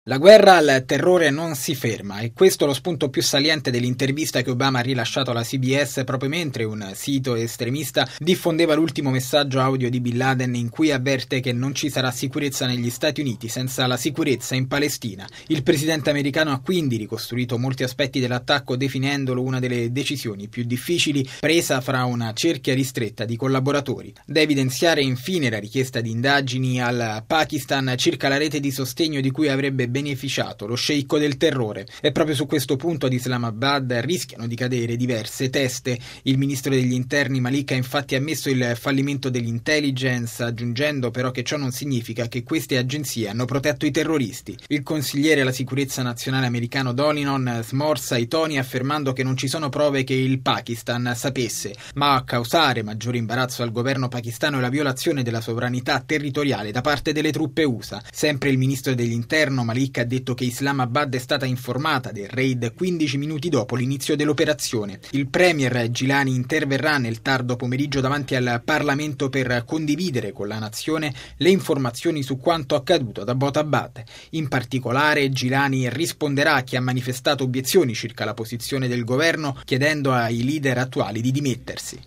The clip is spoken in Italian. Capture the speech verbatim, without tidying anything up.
La guerra al terrore non si ferma e questo è lo spunto più saliente dell'intervista che Obama ha rilasciato alla C B S proprio mentre un sito estremista diffondeva l'ultimo messaggio audio di Bin Laden in cui avverte che non ci sarà sicurezza negli Stati Uniti senza la sicurezza in Palestina. Il presidente americano ha quindi ricostruito molti aspetti dell'attacco definendolo una delle decisioni più difficili presa fra una cerchia ristretta di collaboratori. Da evidenziare infine la richiesta di indagini al Pakistan circa la rete di sostegno di cui avrebbe beneficiato lo sceicco del terrore. E proprio su questo punto ad Islamabad rischiano di cadere diverse teste. Il ministro degli interni Malik ha infatti ammesso il fallimento dell'intelligence, aggiungendo però che ciò non significa che queste agenzie hanno protetto i terroristi. Il consigliere alla sicurezza nazionale americano Dolinon smorza i toni affermando che non ci sono prove che il Pakistan sapesse, ma a causare maggiore imbarazzo al governo pakistano è la violazione della sovranità territoriale da parte delle truppe U S A. Sempre il ministro dell'interno Malik ha detto che Islamabad è stata informata del raid quindici minuti dopo l'inizio dell'operazione. Il premier Gilani interverrà nel tardo pomeriggio davanti al Parlamento per condividere con la nazione le informazioni su quanto accaduto ad Abbottabad. In particolare Gilani risponderà a chi ha manifestato obiezioni circa la posizione del governo chiedendo ai leader attuali di dimettersi.